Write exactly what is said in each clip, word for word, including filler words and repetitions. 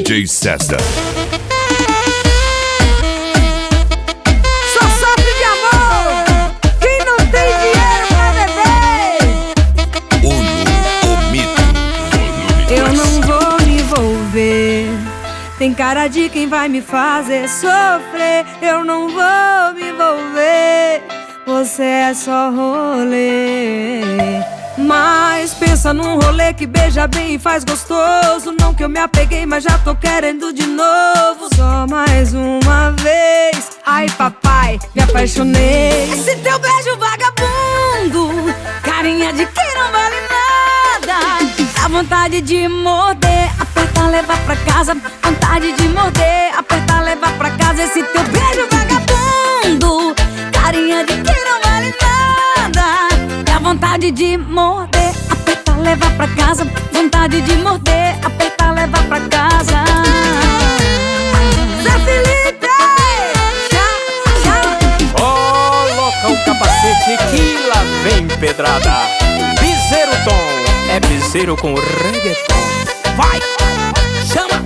J César. Só sofre de amor quem não tem dinheiro pra beber. Uno, o mito. Volume Eu dois. não vou me envolver, tem cara de quem vai me fazer sofrer. Eu não vou me envolver, você é só rolê. Mas pensa num rolê que beija bem e faz gostoso. Não que eu me apeguei, mas já tô querendo de novo. Só mais uma vez. Ai papai, me apaixonei. Esse teu beijo vagabundo, carinha de quem não vale nada. Dá vontade de morder, apertar, levar pra casa. Vontade de morder, apertar, levar pra casa. Esse teu beijo vagabundo, carinha de quem não vale nada. Dá vontade de morder, apertar, levar pra casa. Vontade de morder, apertar, levar pra casa. Zé Felipe! Tchau, tchau. Coloca o capacete que lá vem pedrada. Piseiro Tom, é piseiro com reggaeton. Vai, chama!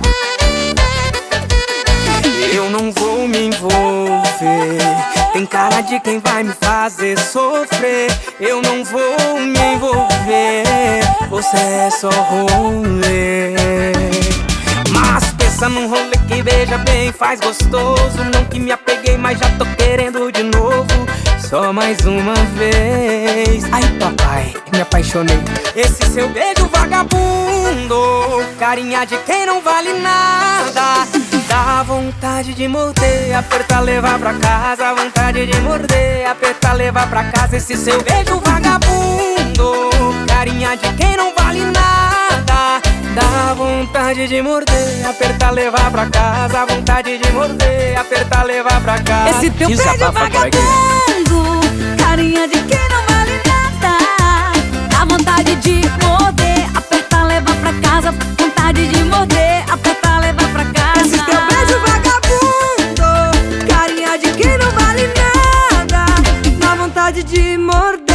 Eu não vou me envolver, tem cara de quem vai me fazer sofrer. Eu não vou me envolver, você é só rolê. Mas pensa num rolê que beija bem, faz gostoso. Não que me apeguei, mas já tô querendo de novo. Só mais uma vez. Ai papai, me apaixonei. Esse seu beijo vagabundo, carinha de quem não vale nada. Dá vontade de morder, apertar, levar pra casa. Vontade de morder, apertar, levar pra casa. Esse seu beijo vagabundo, carinha de quem não vale nada. Dá vontade de morder, apertar, levar pra casa. Vontade de morder, apertar, levar pra casa. Esse teu beijo vagabundo, carinha de quem não vale nada. Dá vontade de morder, apertar, levar pra casa. Vontade de morder, apertar, levar pra casa. Esse teu beijo vagabundo, carinha de quem não vale nada. Dá vontade de morder.